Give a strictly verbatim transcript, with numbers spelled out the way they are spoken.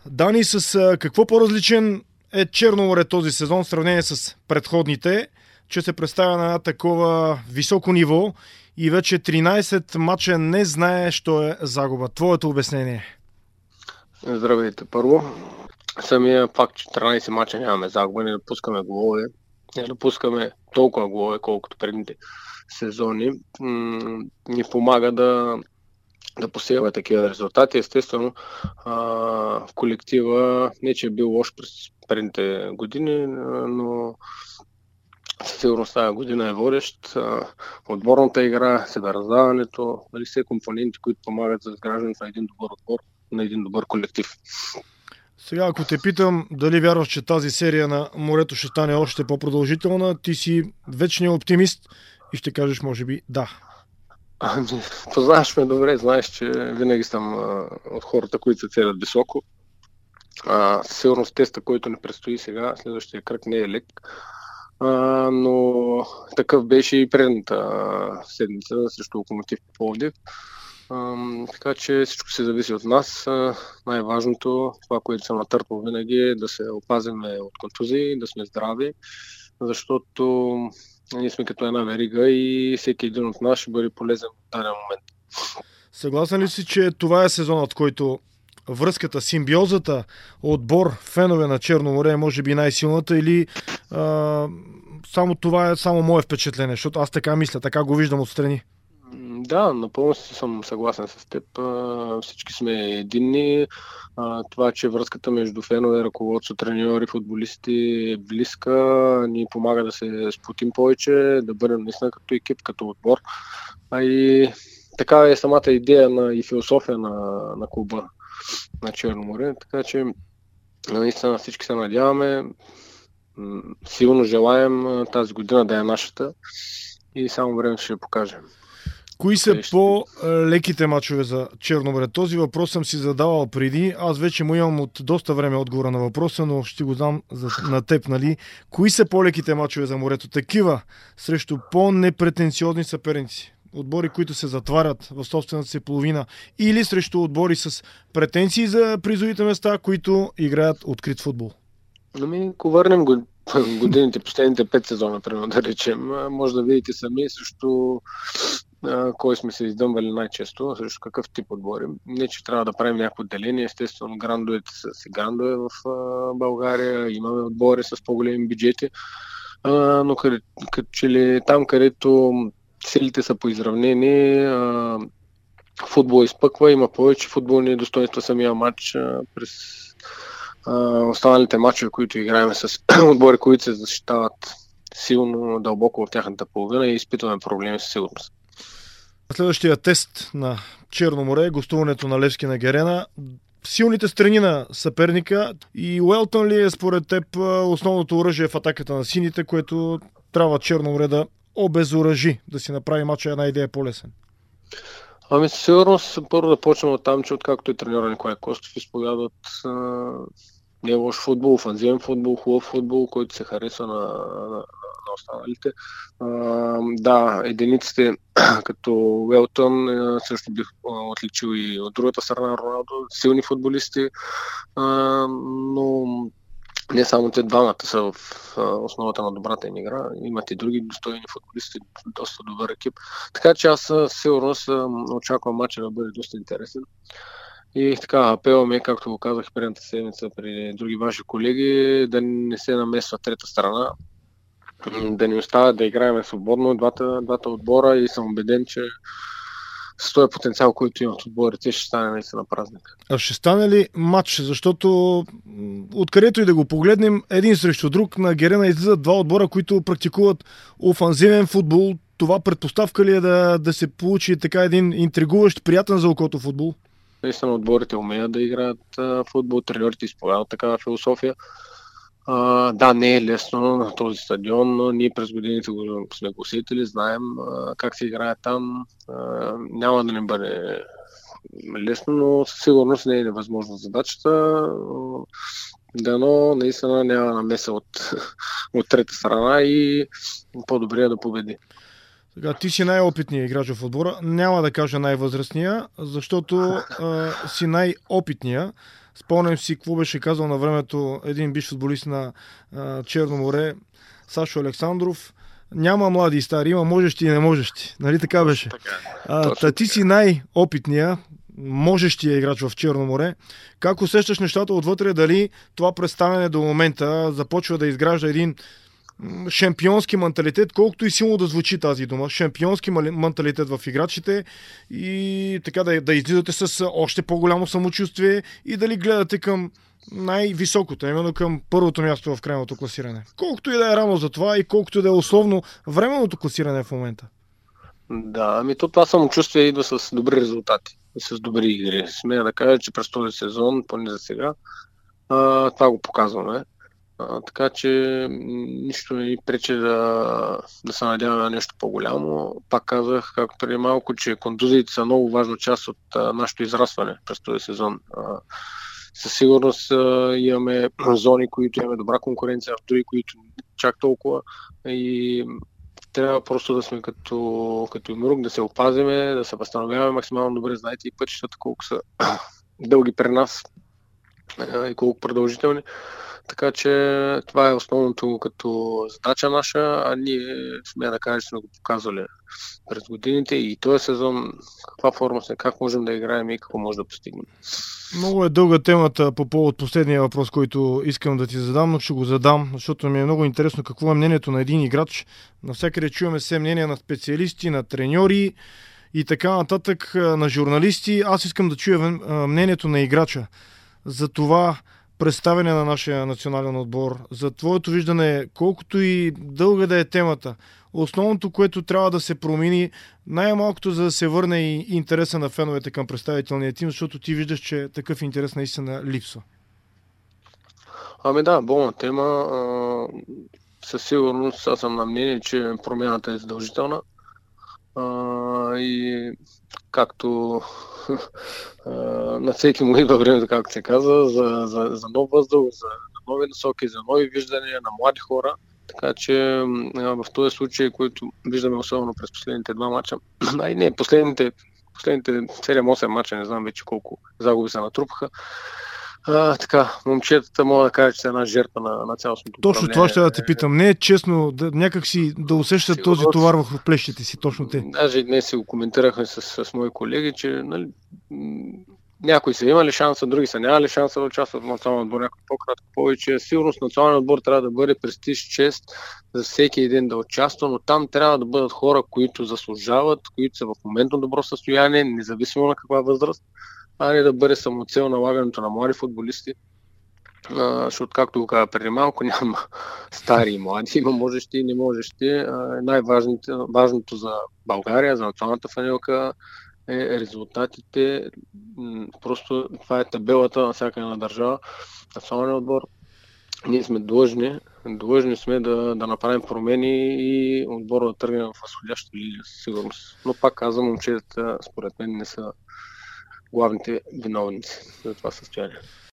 Дани, с а, какво по-различен е Черно море този сезон в сравнение с предходните, че се представя на такова високо ниво и вече тринайсет мача не знае, що е загуба. Твоето обяснение? Здравейте, първо. Самия факт, че тринайсет мача нямаме загуба, не допускаме голове, не допускаме толкова голове, колкото предните сезони, м- ни помага да, да посеяме такива резултати. Естествено, а, в колектива не че е бил лош през предните години, но със сигурност тази година е водещ. Отборната игра, себераздаването, нали, все компоненти, които помагат за изграждането на един добър отбор, на един добър колектив. Сега, ако те питам дали вярваш, че тази серия на морето ще стане още по-продължителна, ти си вечният оптимист и ще кажеш, може би, да. Ами, познаваш ме добре, знаеш, че винаги съм а, от хората, които се целят високо. А, със сигурност теста, който ни предстои сега, следващия кръг не е лек. А, но такъв беше и предната а, седмица срещу Локомотив Пловдив. Uh, така че всичко се зависи от нас. Uh, най-важното, това, което съм натърпал винаги, е да се опазим от контузии, да сме здрави, защото ние сме като една верига и всеки един от нас ще бъде полезен в даден момент. Съгласен ли си, че това е сезонът, който връзката, симбиозата, отбор, фенове на Черно море е може би най-силната, или а, само това е само мое впечатление, защото аз така мисля, така го виждам отстрани? Да, напълно съм съгласен с теб. Всички сме единни. Това, че връзката между фенове, ръководство, треньори, футболисти е близка, ни помага да се сплотим повече, да бъдем наистина като екип, като отбор. А и така е самата идея на, и философия на, на клуба на Черно море. Така че наистина всички се надяваме. Силно желаем тази година да е нашата и само време ще я покажем. Кои са по-леките мачове за Черно море? Този въпрос съм си задавал преди. Аз вече му имам от доста време отговора на въпроса, но ще го дам за, на теб, нали? Кои са по-леките мачове за морето? Такива срещу по-непретенциозни съперници. Отбори, които се затварят в собствената си половина, или срещу отбори с претенции за призовите места, които играят открит футбол? Ами, ако върнем годините, последните пет сезона, примерно да речем, може да видите сами срещу кой сме се издъмвали най-често, срещу какъв тип отбори. Не, че трябва да правим някакво деление. Естествено, грандовете са си грандове в България. Имаме отбори с по-големи бюджети. Но къде, къде, че ли, там, където силите са поизравнени, футбол изпъква, има повече футболни достоинства самия матч през останалите матчове, които играем с отбори, които се защитават силно дълбоко в тяхната половина и изпитваме проблеми със сигурност. Следващия тест на Черно море е гостуването на Левски на Герена. Силните страни на съперника и Уелтън ли е според теб основното оръжие в атаката на сините, което трябва Черно море да обезоръжи, да си направи мача една идея по-лесен? Ами със сигурност първо да почнем от там, че откакто е треньора Николай Костов, изповядат не е лош футбол, офанзивен футбол, хубав футбол, който се харесва на, на, на останалите. А, да, единиците като Уелтън също бих отличил и от другата страна на Роналдо, силни футболисти, а, но не само те двамата са в основата на добрата им игра, имат и други достойни футболисти, доста добър екип. Така че аз сигурно очаквам матча да бъде доста интересен. И така, апелът ми, както го казах предната седмица при други ваши колеги, да не се намесва трета страна, да ни оставят да играем свободно двата, двата отбора и съм убеден, че с този потенциал, който имат отборите, ще стане наистина празник. А ще стане ли матч? Защото откъдето и да го погледнем, един срещу друг на Герена излизат два отбора, които практикуват офанзивен футбол. Това предпоставка ли е да, да се получи така един интригуващ, приятен за окото футбол? Наистина отборите умеят да играят а, футбол, треньорите изповядат такава философия. А, да, не е лесно на този стадион, но ние през годините го сме го усетили, знаем а, как се играе там. А, няма да не бъде лесно, но със сигурност не е невъзможна задачата. Дано наистина няма намеса от, от трета страна и по-добре е да победи. Сега, ти си най-опитният играч в отбора. Няма да кажа най-възрастния, защото а, си най-опитния. Спомням си какво беше казал на времето един бивш футболист на а, Черно море, Сашо Александров. Няма млади и стари, има можещи и не можещи. Нали така беше? А, та ти си най-опитния, можещия играч в Черно море. Как усещаш нещата отвътре? Дали това представяне до момента започва да изгражда един шампионски менталитет, колкото и силно да звучи тази дума, шампионски менталитет в играчите и така да, да излизате с още по-голямо самочувствие и дали гледате към най-високото, именно към първото място в крайното класиране. Колкото и да е рано за това и колкото и да е условно временното класиране в момента. Да, ами то това самочувствие идва с добри резултати и с добри игри. Смея да кажа, че през този сезон, поне за сега, а, това го показваме. А, така че нищо не ни пречи да, да се надяваме на нещо по-голямо. Пак казах, както преди малко, че контузиите са много важна част от а, нашето израстване през този сезон. А, със сигурност а, имаме зони, които имаме добра конкуренция, в други, които чак толкова. И трябва просто да сме като, като имрук, да се опазиме, да се възстановяваме максимално добре. Знаете и пътищата колко са дълги при нас а, и колко продължителни. Така че това е основното като задача наша, а ние сме да кажем, че сме го показвали през годините и този сезон каква форма сме, как можем да играем и какво може да постигнем. Много е дълга темата по повод последния въпрос, който искам да ти задам, но ще го задам, защото ми е много интересно какво е мнението на един играч. Навсякъде чуваме все мнения на специалисти, на треньори и така нататък, на журналисти. Аз искам да чуя мнението на играча за това представяне на нашия национален отбор, за твоето виждане, колкото и дълга да е темата, основното, което трябва да се промени, най-малкото за да се върне и интереса на феновете към представителния тим, защото ти виждаш, че такъв интерес наистина липсва. Ами да, болна тема. А, със сигурност аз съм на мнение, че промяната е задължителна. А, и както на всеки му идва времето, както се казва, за, за, за нов въздух, за нови насоки, за нови виждания на млади хора. Така че в този случай, който виждаме особено през последните два мача, ай не, последните, последните седем-осем мача, не знам вече колко загуби се натрупаха, А, така, момчетата мога да кажа, че са една жертва на, на цялостното управление. Точно това ще да те питам. Не е честно да, някак си да усещат Сигурно, този товар в плещите си, точно те. Даже и днес си го коментирахме с, с мои колеги, че нали, някои са имали шанса, други са нямали шанса да участват в националния отбор, някой по-кратко повече. Сигурно националният отбор трябва да бъде престиж, чест за всеки един да участва, но там трябва да бъдат хора, които заслужават, които са в моментно добро състояние, независимо на каква възраст, а не да бъде самоцел налагането на млади футболисти, а, защото, както го каза преди малко, няма стари и млади, има можещи и не можещи. А, най-важното за България, за националната фанелка е резултатите. Просто това е табелата на всяка една държава, националния отбор. Ние сме длъжни, длъжни сме да, да направим промени и отбора да тръгне в възходяща линия, със сигурност. Но пак казвам, момчетата според мен не са главните виновници за това състояние.